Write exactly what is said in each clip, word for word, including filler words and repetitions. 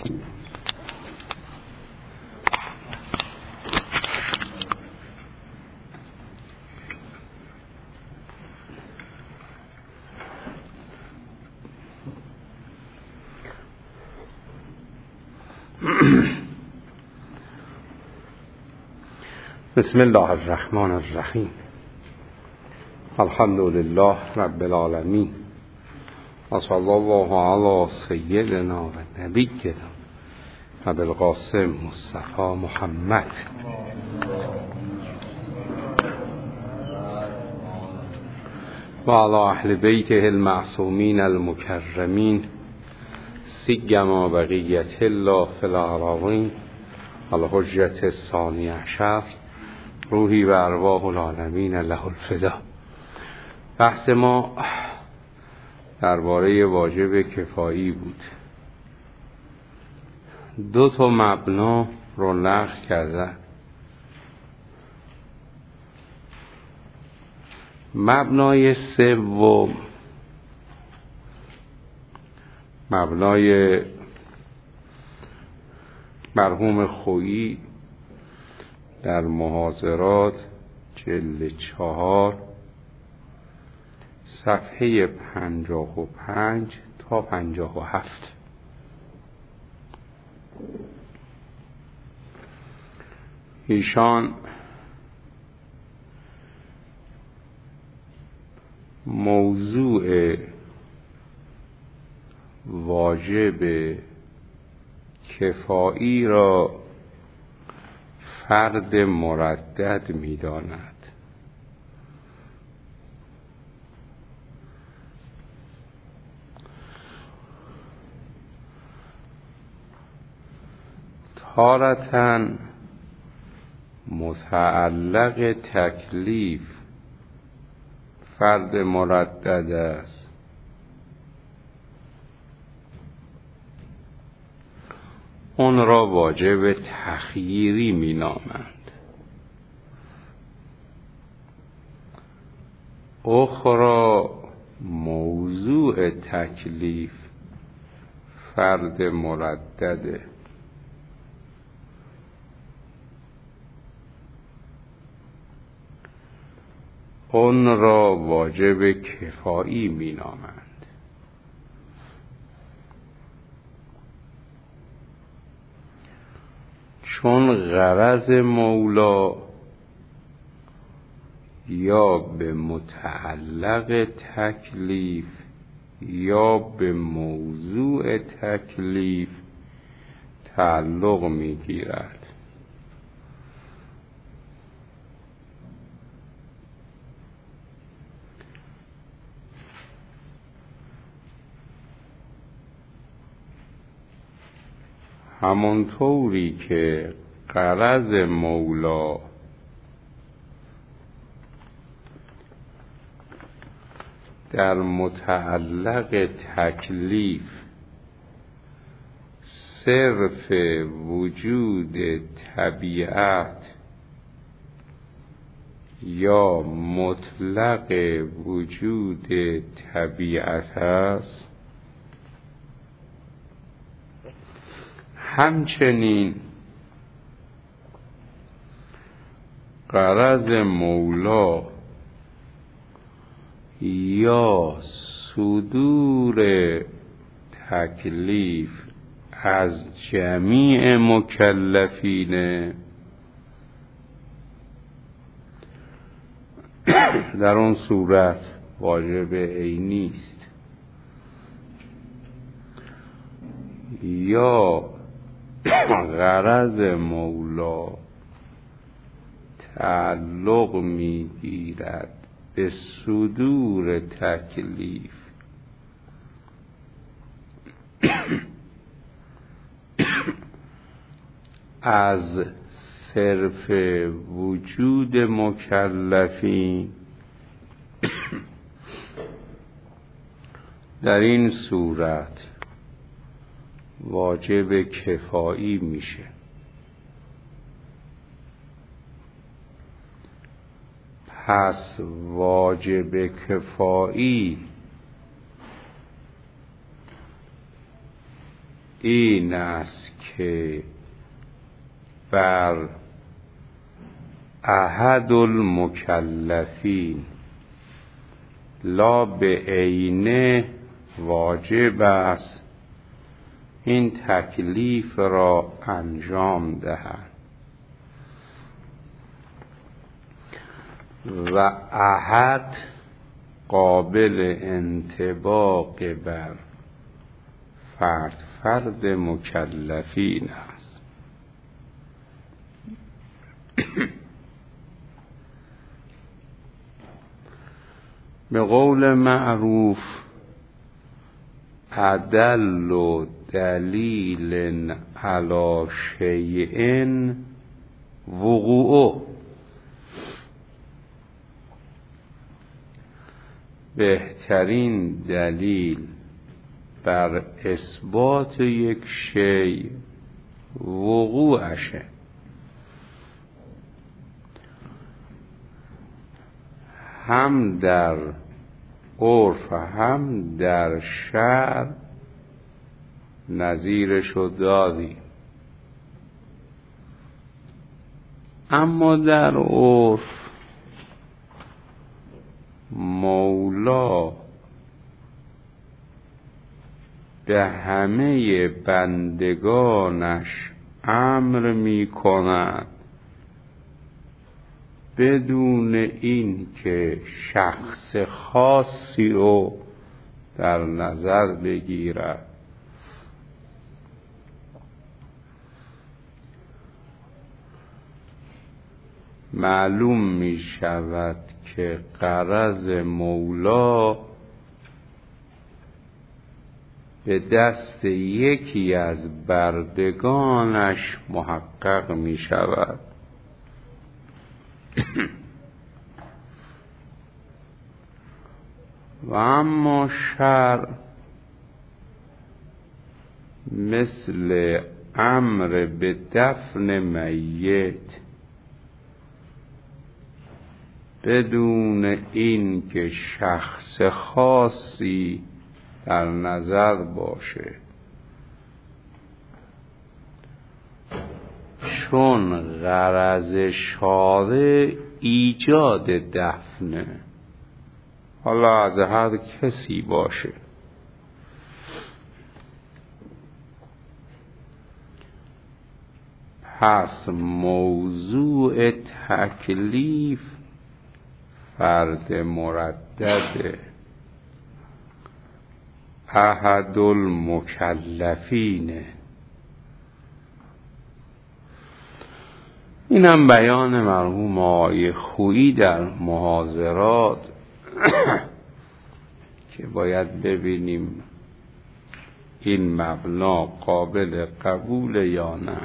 بسم الله الرحمن الرحیم. الحمد لله رب العالمین و صلی الله علی سیدنا و نبینا ابی القاسم مصطفی محمد و علی اهل بیته المعصومین المکرمین سیما بقیت الله فی الارضین الحجة الثانی عشر روحی و ارواح العالمین له الفدا. بحث ما درباره واجب کفایی بود. دو تا مبنا رو نقل کرده. مبنای سوم مبنای مرحوم خویی در محاضرات جلد چهار صفحه پنجاه و پنج تا پنجاه و هفت. ایشان موضوع واجب کفایی را فرد مردد می داند. تارةً متعلق تکلیف فرد مردد است، اون را واجب تخییری می نامند. اخرى موضوع تکلیف فرد مردده، اون را واجب کفایی می نامند. چون غرض مولا یا به متعلق تکلیف یا به موضوع تکلیف تعلق می گیرد. همانطوری که غرض مولا در متعلق تکلیف صرف وجود طبیعت یا مطلق وجود طبیعت است، همچنین غرض مولا یا صدور تکلیف از جمیع مکلفین در اون صورت واجب عینی است، یا غرض مولا تعلق میگیرد به صدور تکلیف از صرف وجود مکلفین، در این صورت واجب کفایی میشه. پس واجب کفایی این است که بر احد المکلفین لا به عینه واجب است این تکلیف را انجام دهد و احد قابل انطباق بر فرد فرد مکلفین است. به قول معروف ادل و دلیل علی شیء وقوعه، بهترین دلیل بر اثبات یک شیء وقوعشه. هم در عرف هم در شرع نظیرشو دادیم، اما در عرف مولا به همه بندگانش امر می کند بدون این که شخص خاصی رو در نظر بگیرد. معلوم می شود که غرض مولا به دست یکی از بردگانش محقق می شود. و اما شرع مثل امر به دفن میت بدون این که شخص خاصی در نظر باشه، چون غرض شارع ایجاد دفنه، حالا از هر کسی باشه، پس موضوع تکلیف فرد مردد احد المکلفینه. اینم بیان مرحوم آقای خویی در محاضرات که باید ببینیم این مبنا قابل قبول یا نه.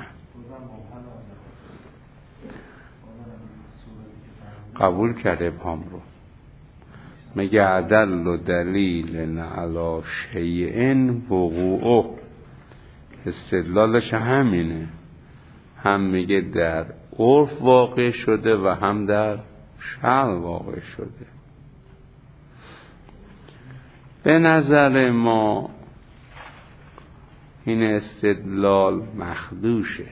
قبول کرده ابهام رو، مگه عدل و دلیل علی شیء وقوعه، استدلالش همینه، هم میگه در عرف واقع شده و هم در شرع واقع شده. به نظر ما این استدلال مخدوشه.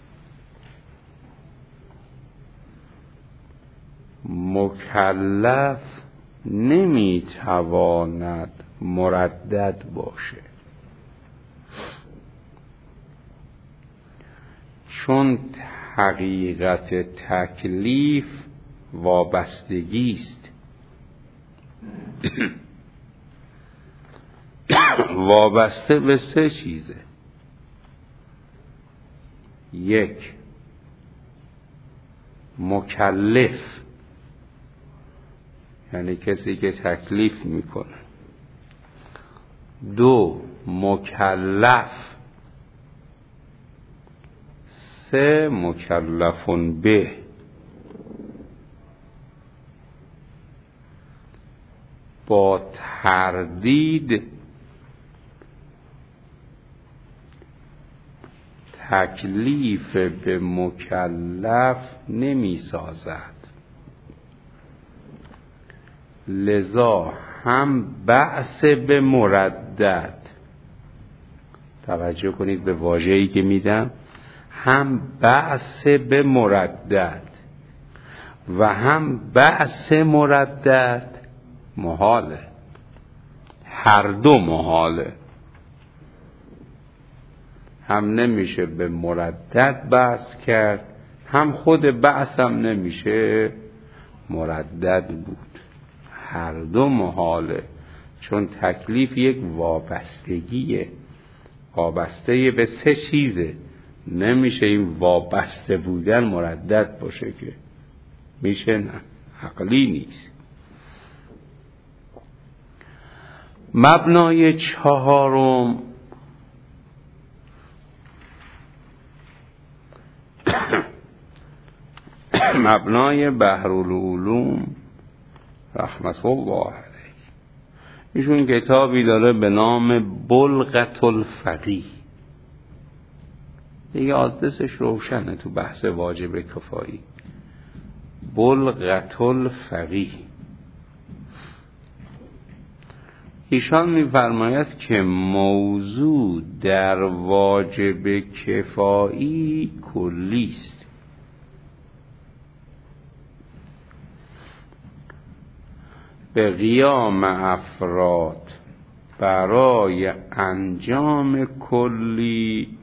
مکلف نمیتواند مردد باشه، چون حقیقت تکلیف وابستگی است. وابسته به سه چیزه: یک، مکلف یعنی کسی که تکلیف میکنه. دو، مکلف. سه، مکلفون به. با تردید تکلیف به مکلف نمی سازد، لذا هم بأس به مردد توجه کنید به واژه‌ای که میدم، هم بعث به مردد و هم بعث مردد محاله، هر دو محاله. هم نمیشه به مردد بعث کرد، هم خود بعث هم نمیشه مردد بود، هر دو محاله. چون تکلیف یک وابستگیه، وابسته به سه چیزه، نمیشه این وابسته بودن مردد باشه که میشه، نه عقلی نیست. مبنای چهارم مبنای بحرالعلوم رحمت الله علیه، ایشون کتابی داره به نام بلغة الفقیه، دیگه آدرسش روشنه تو بحث واجب کفایی. بلغة الفقیه، ایشان می‌فرماید که موضوع در واجب کفایی کلی است. به قیام افراد برای انجام کلی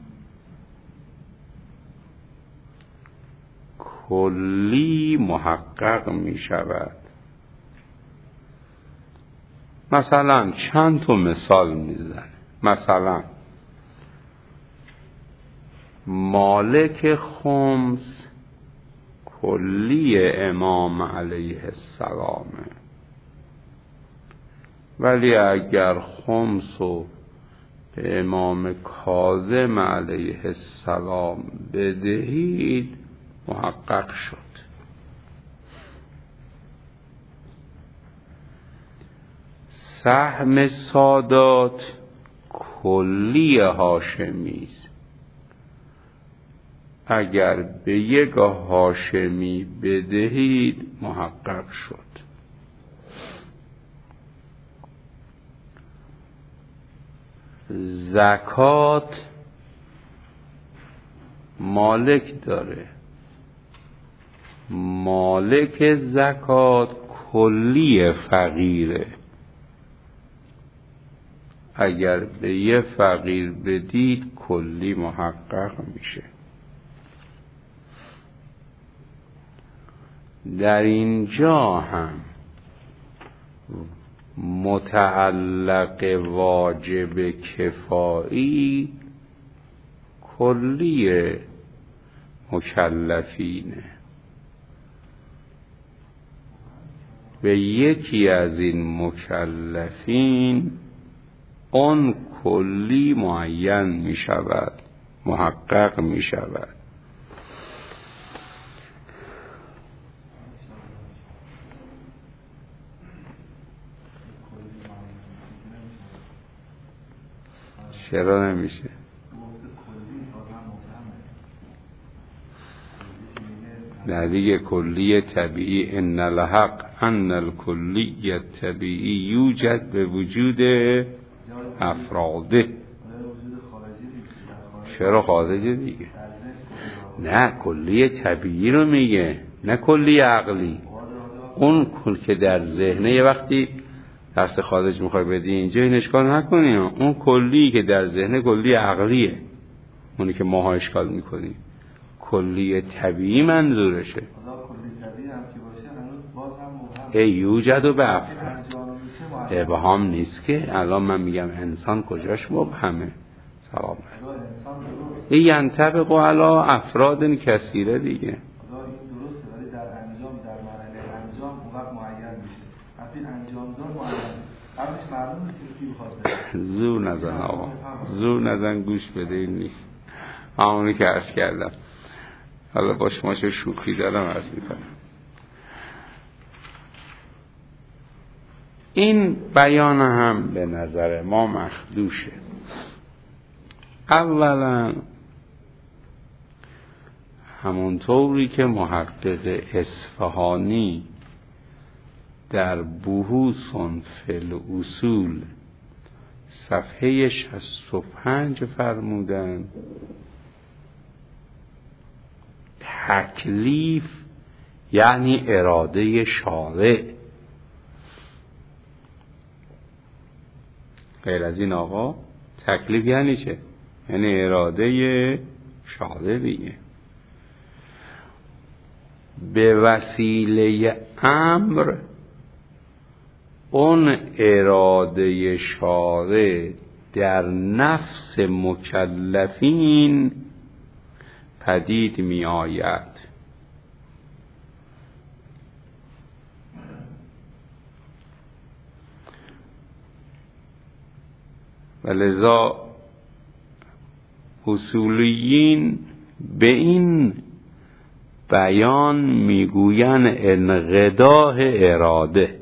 کلی محقق می شود. مثلا چند تا مثال میزنه. مثلا مالک خمس کلی امام علیه السلامه، ولی اگر خمس رو به امام کاظم علیه السلام بدهید محقق شد. سهم سادات کلی هاشمی است، اگر به یک هاشمی بدهید محقق شد. زکات مالک داره، مالک زکات کلی فقیره، اگر به یه فقیر بدید کلی محقق میشه. در اینجا هم متعلق واجب کفایی کلی مکلفینه، به یکی از این مکلفین اون کلی معین می شود، محقق می شود. چرا نمیشه؟ نه دیگه، کلی طبیعی، ان الحق ان الکلی طبیعی یوجد به وجود افراده. چرا خارجه دیگه؟ نه کلی طبیعی رو میگه، نه کلی عقلی. اون کل که در ذهنه، یه وقتی درس خارج میخوای بدی اینجا این اشکال نکنی، اون کلی که در ذهنه کلی عقلیه، اونی که ماها اشکال میکنیم. کلی طبیعی منظورشه. کلی طبیعی هم که باشه هنوز باز هم مبهم. ای یوجد و به افراد ابهام نیست که. الان من میگم انسان کجاش مبهمه؟ سلام این ینطبق علی افراد کثیره دیگه. این درسته، ولی در انجام، در مرحله انجام اون وقت معین میشه. وقتی انجام دار معین قبلش معلوم نیست کی بخواد. زور نزن آقا، زور نزن، گوش بده. این نیست همونی که عرض کردم. حالا با شما چه شوخی دارم عرض میکنم. این بیان هم به نظر ما مخدوشه. اولا همونطوری که محقق اصفهانی در بحوث فی الاصول صفحه شصت و پنج فرمودن تکلیف یعنی اراده شارع. غیر از این آقا تکلیف یعنی چه؟ یعنی اراده شارع دیگه. به وسیله امر اون اراده شارع در نفس مکلفین پدید می آید. و لذا اصولیین به این بیان میگوین انقضاء اراده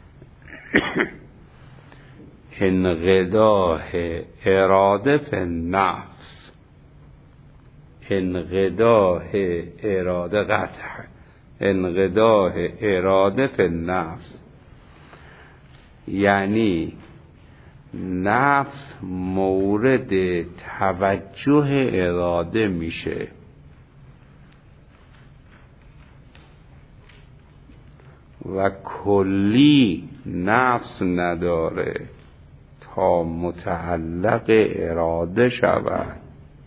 انقضاء اراده فی النفس، انقضاء اراده قطع، انقضاء اراده فی النفس یعنی نفس مورد توجه اراده میشه و کلی نفس نداره تا متعلق اراده شود.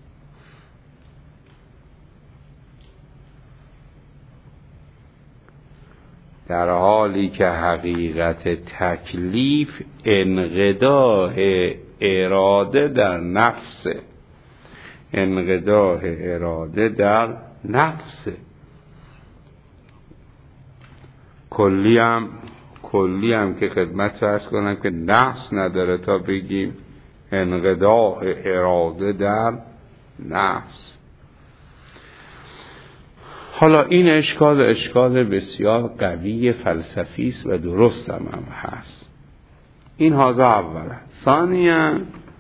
در حالی که حقیقت تکلیف انقضاء اراده در نفس، انقضاء اراده در نفس. کلی هم کلی هم که خدمت عرض کنم که نفس نداره تا بگیم انقضاء اراده در نفس. حالا این اشکال اشکال بسیار قوی فلسفی است و درست هم, هم هست. این هازا اولا. ثانیاً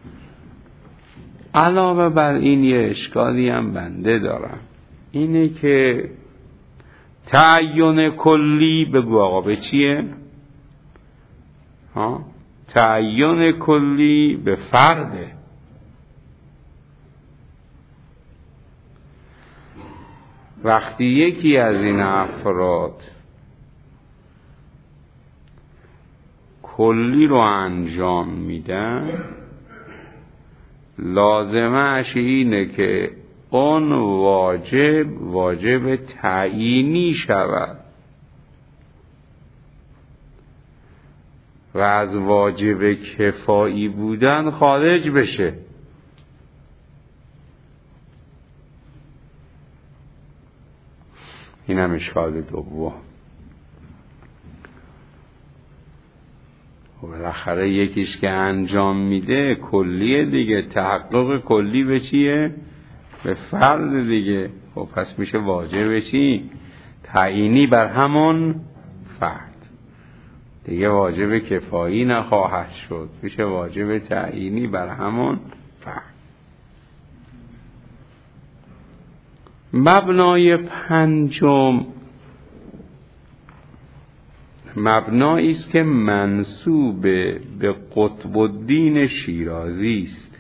علاوه بر این یه اشکالی هم بنده دارم، اینه که تعین کلی بگو آقا به چیه؟ ها؟ تعین کلی به فرده. وقتی یکی از این افراد کلی رو انجام میدن، لازمش اینه که اون واجب واجب تعیینی شود و از واجب کفایی بودن خارج بشه. این هم اشکال دوم. و بالاخره یکیش که انجام میده کلیه دیگه، تحقق کلی به چیه؟ به فرد دیگه. خب پس میشه واجب چی؟ تعیینی بر همون فرد دیگه، واجب کفایی نخواهد شد، میشه واجب تعیینی بر همون فرد. مبنای پنجم مبنایی است که منسوب به قطب الدین شیرازی است.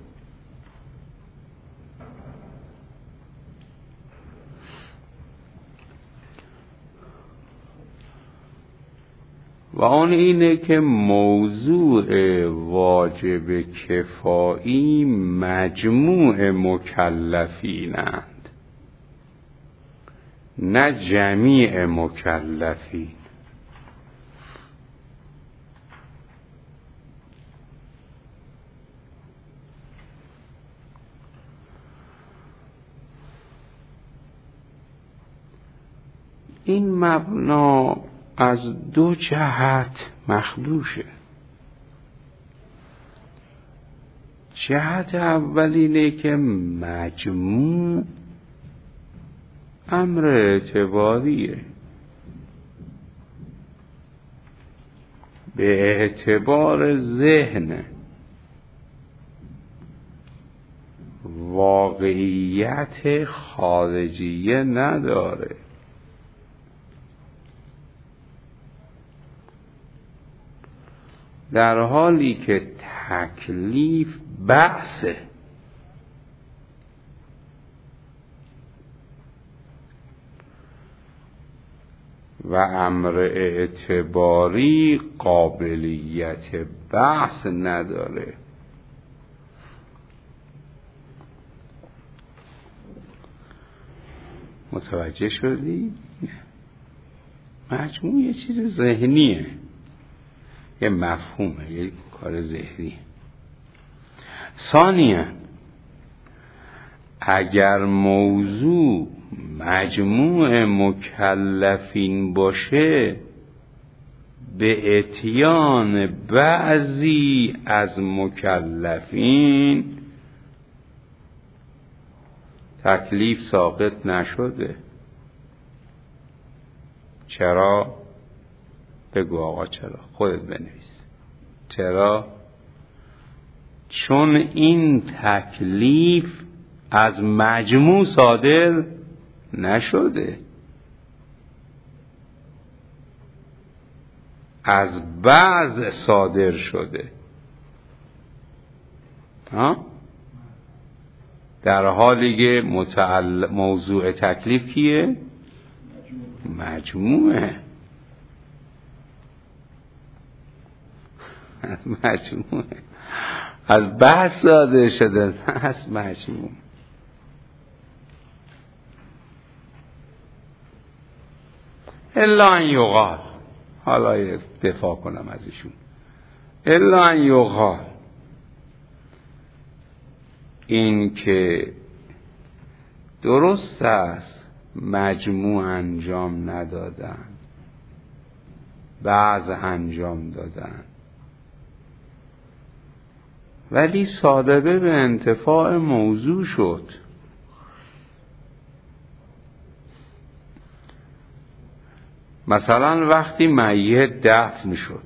و آن اینه که موضوع واجب کفایی مجموع مکلفینند، نه جمیع مکلفین. این مبنا از دو جهت مخدوشه. جهت اول اینه که مجموع امر اعتباریه، به اعتبار ذهن، واقعیت خارجیه نداره. در حالی که تکلیف بعثه. و امر اعتباری قابلیت بحث نداره. متوجه شدی؟ مجموع یه چیز ذهنیه، یه مفهومه، یه کار ذهنیه. ثانیاً اگر موضوع مجموع مکلفین باشه، به اتیان بعضی از مکلفین تکلیف ساقط نشده. چرا؟ بگو آقا چرا؟ خودت بنویس. چرا؟ چون این تکلیف از مجموع صادر نشده، از بعض صادر شده. ها؟ در حالی که متعلق موضوع تکلیف کیه؟ مجموعه. از مجموعه، از بعض صادر شده، از مجموع. الا ان یقال، حالا دفاع کنم از ایشون، الا ان یقال، این که درست است مجموع انجام ندادن، بعض انجام دادن، ولی صادقه به انتفاع موضوع شد. مثلا وقتی میت دفن شد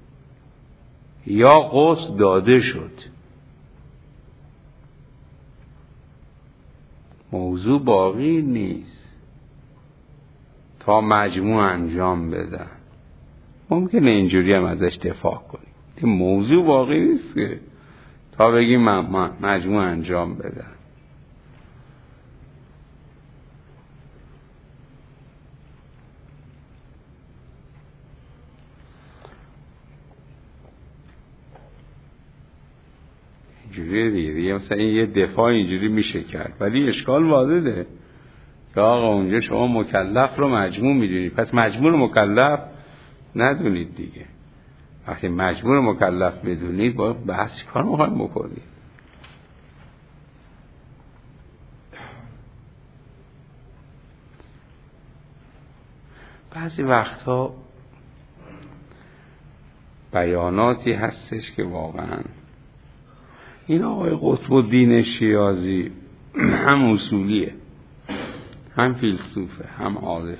یا غسل داده شد، موضوع باقی نیست تا مجموع انجام بدن. ممکنه اینجوری هم ازش دفاع کنیم، این موضوع باقی نیست که تا بگیم مجموع انجام بدن. اینجوری دیگه دیگه مثلا این یه دفاع اینجوری میشه کرد، ولی اشکال واضحه که آقا اونجا شما مکلف رو مجموع میدونید، پس مجموع رو مکلف ندونید دیگه. وقتی مجموع رو مکلف میدونید باید بحث چی کار مهم بکنید؟ بعضی وقتا بیاناتی هستش که واقعا این آقای قطب الدین شیرازی هم اصولیه، هم فیلسوفه، هم عارف.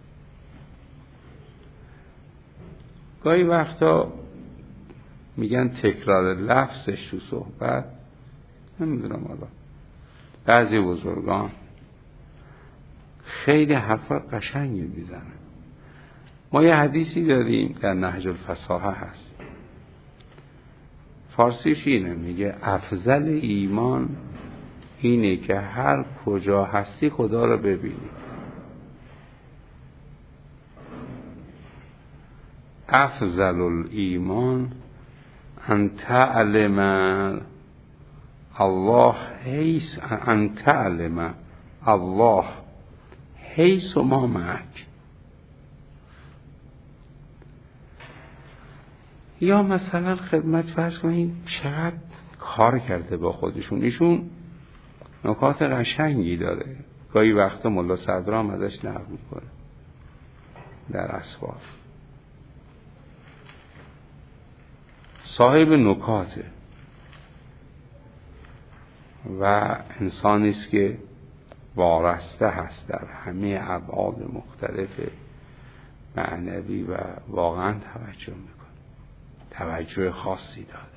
گاهی وقتا میگن تکرار لفظش تو صحبت، نمیدونم حالا بعضی بزرگان خیلی حرفا قشنگی میزنن. ما یه حدیثی داریم در نهج الفصاحه هست، فارسیش اینه، میگه افضل ایمان اینه که هر کجا هستی خدا رو ببینی. افضل الایمان ان تعلم الله حیث ان تعلم الله حیث ما معک. یا مثلا خدمت فرض کنید چقدر کار کرده با خودشون، ایشون نکات قشنگی داره، گاهی وقتا ملا صدرام ازش نقل میکنه در اسوار. صاحب نکاته و انسانی است که وارسته هست در همه ابعاد مختلف معنوی و واقعا توجه میکنه، توجه خاصی داره.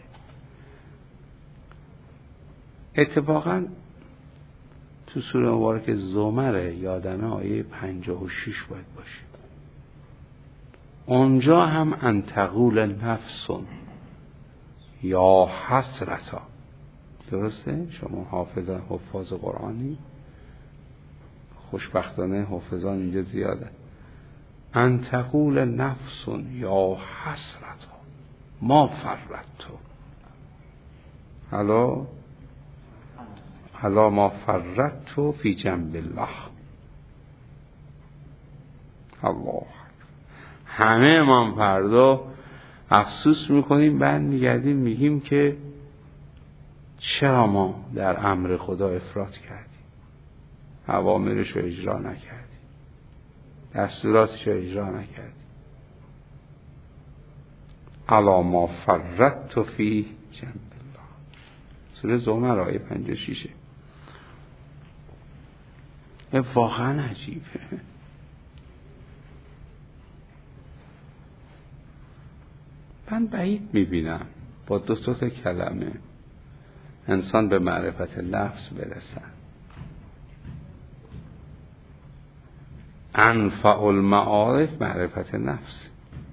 اتفاقا تو سوره مبارک زمر یادمه آیه پنجاه و شش باید باشه، اونجا هم ان تقول نفس، یا حسرتا. درسته؟ شما حافظان حفاظ قرآنی، خوشبختانه حافظان اینجا زیاده. ان تقول نفس یا حسرتا ما فرطت، حالا حالا ما فرطت فی جنب الله. الله همه ما فردا افسوس میکنیم، بعد میگردیم میگیم که چرا ما در امر خدا افراط کردیم، اوامرش رو اجرا نکردیم، دستوراتش رو اجرا نکردیم. الا ما فرطت فی جنب الله. سوره زمر آیه پنجاه و شش. این واقعا عجیبه. من بعید میبینم با دو تا کلمه انسان به معرفت نفس برسن. انفع المعارف معرفت نفس.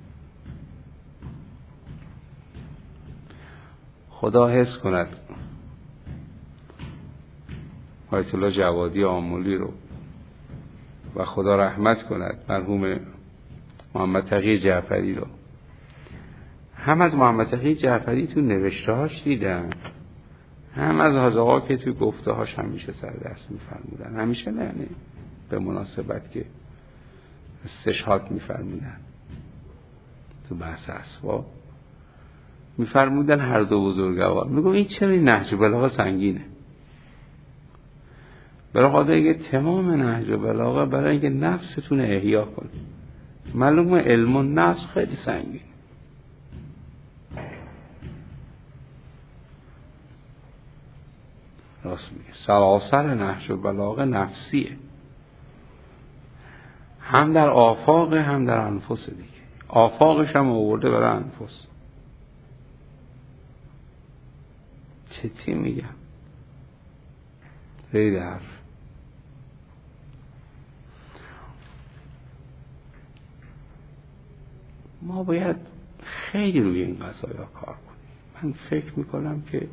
خدا حفظ کند آیت الله جوادی آملی رو و خدا رحمت کند مرحوم محمد تقی جعفری رو. هم از محمد تقی جعفری تو نوشته‌هاش دیدم، هم از حاج‌آقا که تو گفته‌هاش همیشه سر دست می‌فرمودن، همیشه نه یعنی به مناسبت که استشهاد می‌فرمودن تو بحث اسباب می‌فرمودن هر دو بزرگوار. میگم این چرا این نهج بلاغه سنگینه؟ برای خاطر اینکه تمام نهج بلاغه برای اینکه نفستون احیا کنه. معلومه علم و نفس خیلی سنگینه. راست میگه. سراسر نهج بلاغه نفسیه، هم در آفاق هم در انفس دیگه. آفاقش هم آورده برای انفس. چطی میگم؟ خیلی حرف. ما باید خیلی روی این قضایا کار کنیم. من فکر میکنم که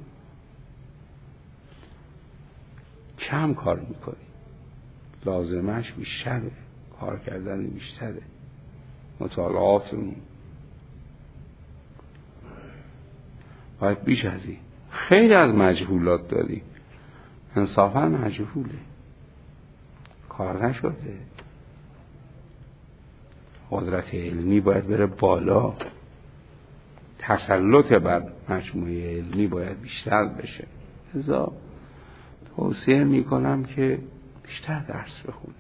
کم کار میکنیم، لازمش بیشتره، کار کردن بیشتره، مطالعاتمون باید بیش از این. خیلی از مجهولات داریم، انصافا مجهوله، کار نشده. قدرت علمی باید بره بالا، تسلط بر مجموعه علمی باید بیشتر بشه. لذا توصیه میکنم که بیشتر درس بخونید.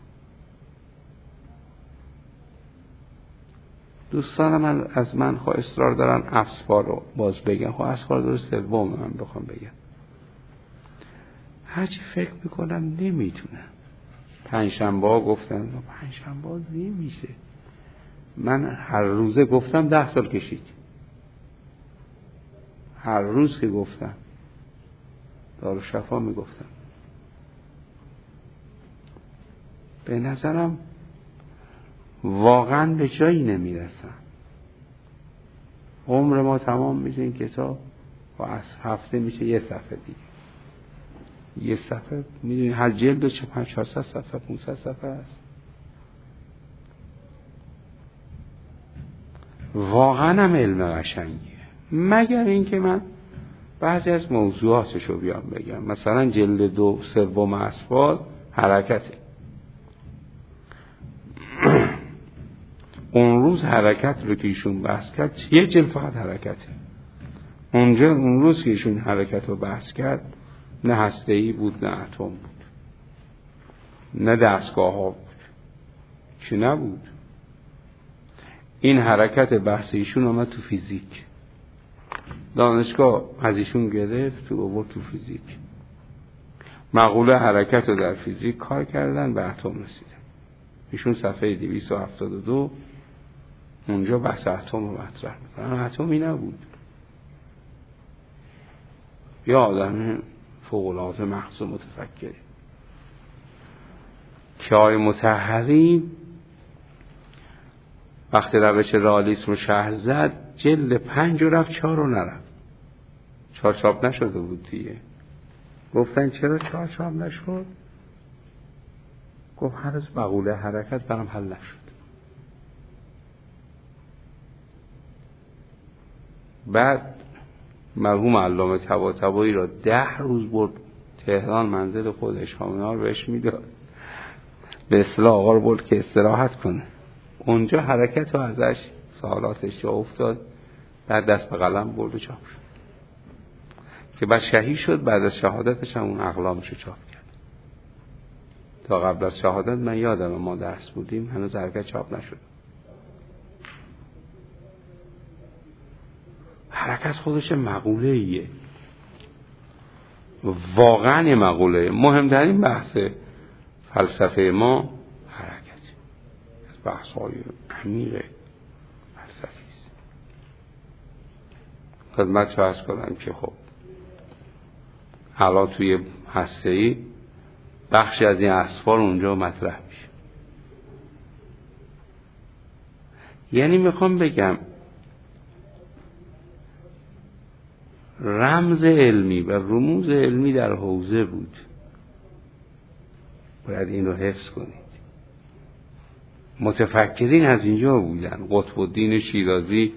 دوستان من از من خواهی اصرار دارن اسفار رو باز بگم. خواهی اسفار درست سوم من بخوام بگم، هرچی فکر میکنم نمیتونم. پنجشنبه ها گفتم، پنجشنبه ها نمیشه. من هر روزه گفتم ده سال کشید. هر روز که گفتم دارالشفا میگفتم. به نظرم واقعا به جایی نمیرسم. عمر ما تمام میشه این کتاب و از هفته میشه یه صفحه دیگه. یه صفحه میدونی هر جلد چه پنج چهارصد صفحه پانصد صفحه است. واقعا هم علم قشنگیه، مگر اینکه من بعضی از موضوعاتشو بیام بگم. مثلا جلد دو سوم اسباب حرکته. اون روز حرکت رو که ایشون بحث کرد یه جلد فقط حرکته. اونجا اون روز که ایشون حرکت رو بحث کرد نه هسته‌ای بود، نه اتم بود، نه دستگاه ها بود، چی نبود. این حرکت بحث ایشون آمد تو فیزیک. دانشگاه از ایشون گرفت تو آورد تو فیزیک. مقوله حرکت رو در فیزیک کار کردن، به اتم رسیدن. ایشون صفحه دویست و هفتاد و دو اونجا بحث اتم رو مطرح میکنن. اتمی نبود. یا آدم فوق‌العاده مغز متفکری که آقای مطهری وقتی روش رئالیسم رو شرح زد جلد پنج رو رفت، چهار رو نرفت. چاپ نشده بود دیگه. گفتن چرا چاپ نشد؟ گفت هر از مقوله حرکت برام حل نشد. بعد مرحوم علامه طباطبایی را ده روز برد تهران، منزل خودش، هامونا رو بهش میداد، به اصطلاح آقا رو برد که استراحت کنه. اونجا حرکت رو ازش سوالاتش جا افتاد، بعد دست به قلم برد و چاپ شد که بعد شهید شد. بعد از شهادتش هم اون اقلامش رو چاپ کرد. تا قبل از شهادت من یادم ما درس بودیم هنوز حرکت چاپ نشد. حرکت خودش مقوله ایه، واقعا یه مقوله. مهمترین بحث فلسفه ما حرکت، از بحث های عمیق فلسفی است. خدمت عرض کنم که خب حالا توی هسته‌ای بخشی از این اسفار اونجا مطرح میشه. یعنی میخوام بگم رمز علمی و رموز علمی در حوزه بود، باید این رو حفظ کنید. متفکرین از اینجا بودن. قطب الدین شیرازی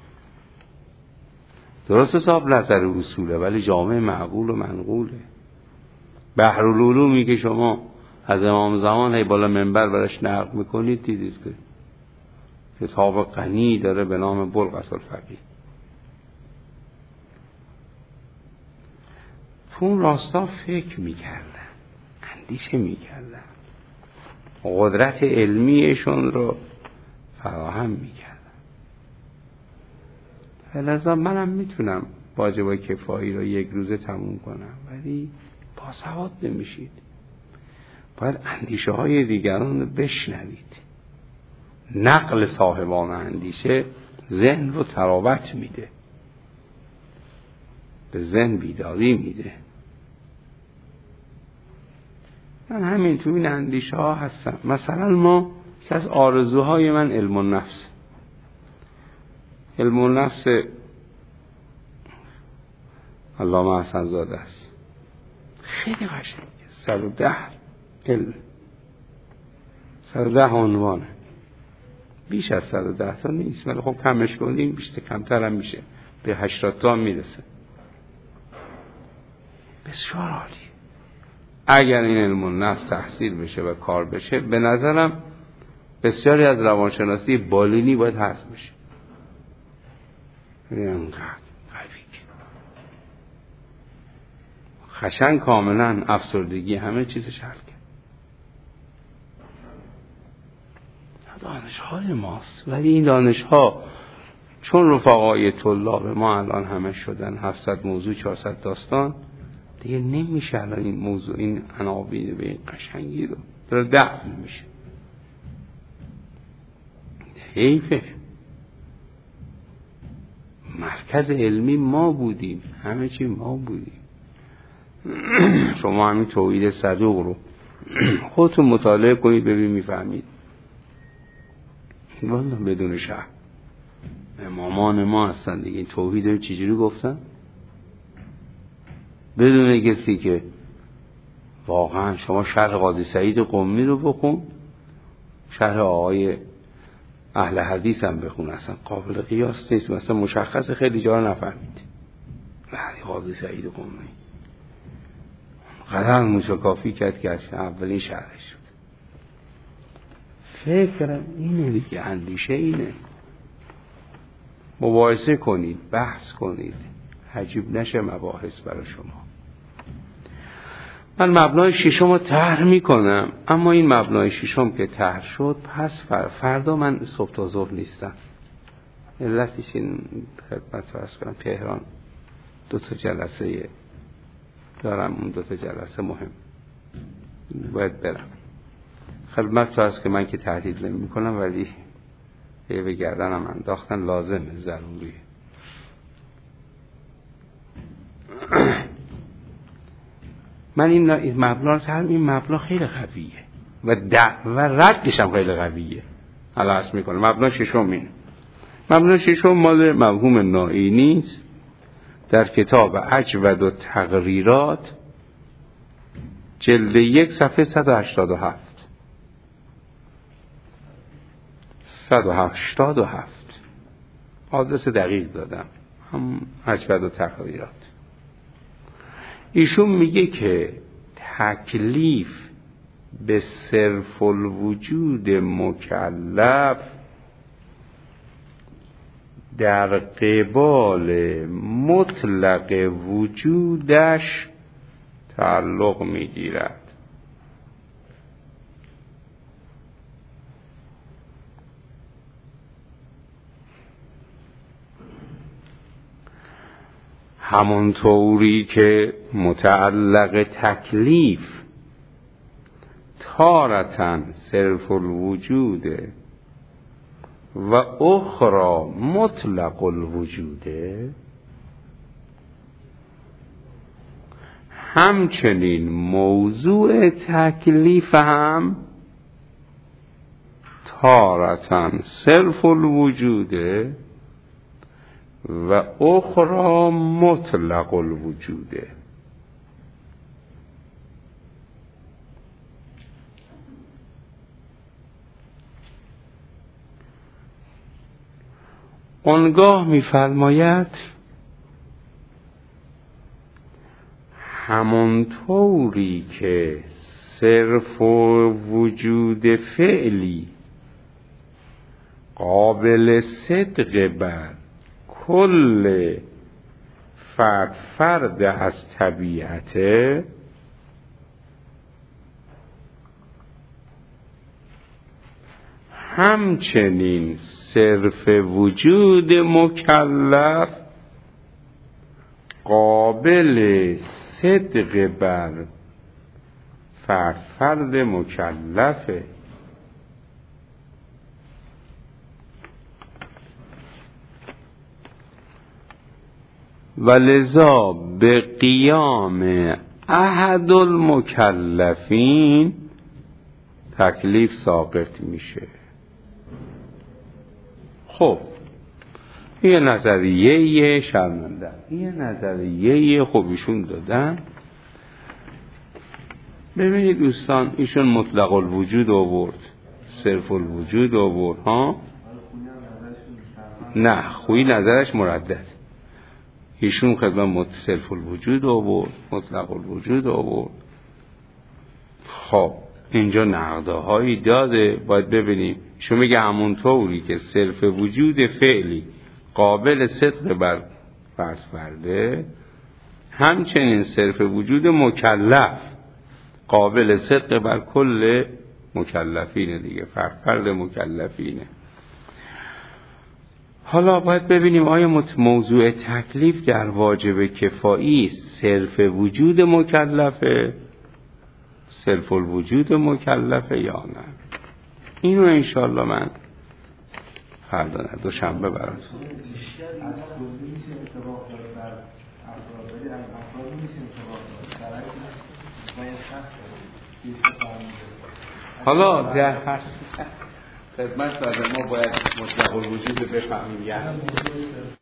درست حساب نظر اصوله ولی جامعه معقول و منقوله. بحرالعلومی که شما از امام زمان هی بالا منبر برش نقل میکنید دیدید که کتاب غنی داره به نام بلغة الفقیه. تو اون راستا فکر میکردن، اندیشه میکردن، قدرت علمیشون رو فراهم میکردن. لذا منم میتونم واجبای کفایی رو یک روزه تموم کنم ولی باسواد نمیشید. باید اندیشه های دیگران رو بشنوید. نقل صاحبان اندیشه ذهن رو تراوت میده، به ذهن بیداری میده. من همین تو این اندیشه ها هستم. مثلا ما که از آرزوهای من علم النفس، علم النفس علامه حسن زاده است، خیلی قشنگه. صد و ده علم، صد و ده عنوانه، بیش از صد و ده تا نیست ولی خب کمش کنیم بیشتر کمتر هم میشه، به هشتاد تا میرسه. بسیار عالی. اگر این علم النفس تحصیل بشه و کار بشه، به نظرم بسیاری از روانشناسی بالینی باید حذف بشه. اینقدر قوی خشن کاملا افسردگی همه چیزش حل کرد. دانش‌های ماست ولی این دانش‌ها چون رفقای طلاب ما الان همه شدن هفتصد موضوع چهارصد داستان، دیگه نمیشه الان این موضوع این عناوین به این قشنگی رو داره دفع میشه. حیفه. مرکز علمی ما بودیم، همه چی ما بودیم. شما همین توحید صدوق رو خودتون مطالعه کنید ببین میفهمید. والا بدون شک امامان ما هستن دیگه. این توحید رو چجوری گفتن؟ بدون کسی که واقعا شما شرح قاضی سعید قمی رو بخون، شرح آقای اهل حدیث هم بخون، اصلا قابل قیاس نیست. مثلا مشخص خیلی جا رو نفهمید. ولی قاضی سعید قمی قدر مشکافی کرد که اولین شرحش شد. فکرم اینه دیگه، اندیشه اینه. مباحثه کنید، بحث کنید، عجیب نشه مباحث برای شما. من مبنای ششم رو طرح میکنم، اما این مبنای ششم که طرح شد پس فر... فردا من صبح تا ظهر نیستم. علتش این خدمت عرض کنم تهران دو تا جلسه دارم، اون دو تا جلسه مهم باید برم. خدمت عرض که من که تهدید نمی کنم ولی یه به گردنم انداختن، لازمه، ضروریه. من این مبلغ ترم این مبلغ خیلی قویه و دع و ردش هم خیلی قویه. حالا عرض میکنم مبلغ ششم اینه. مبلغ ششم مال مرحوم نائینی است در کتاب اجود و تقریرات جلد یک صفحه صد و هشتاد و هفت صد و هشتاد و هفت آدرس دقیق دادم، هم اجود و تقریرات. ایشون میگه که تکلیف به صرف الوجود مکلف در قبال مطلق وجودش تعلق میگیرد. همونطوری که متعلق تکلیف تارةً صرف الوجوده و اخرى مطلق الوجوده، همچنین موضوع تکلیف هم تارةً صرف الوجوده و اخرى مطلق الوجوده. آنگاه می‌فرماید همانطوری که صرف وجود فعلی قابل صدق بر کل فرد فرد از طبیعته، همچنین صرف وجود مکلف قابل صدق بر فرد فرد مکلفه. ولذا به قیام احد المکلفین تکلیف ساقط میشه. خب یه نظریه یه شرمنده یه نظریه خوبیشون دادن. ببینید دوستان، ایشون مطلق الوجود آورد، صرف الوجود آورد ها. نه، خویی نظرش مردد. ایشون خدمت صرف الوجود آورد، مطلق الوجود آورد. خب اینجا نقدهایی داده، باید ببینیم. شما میگه همونطوری که صرف وجود فعلی قابل صدق بر فرد فرده، همچنین صرف وجود مکلف قابل صدق بر کل مکلفینه دیگه، فرد فرد مکلفینه. حالا باید ببینیم آیا موضوع تکلیف در واجب کفایی صرف وجود مکلفه، صرف الوجود مکلفه یا نه؟ اینو انشالله من فردا نه دوشنبه براتون. حالا در هر خدمت دادم ما باید مطلق الوجود بفهمیم.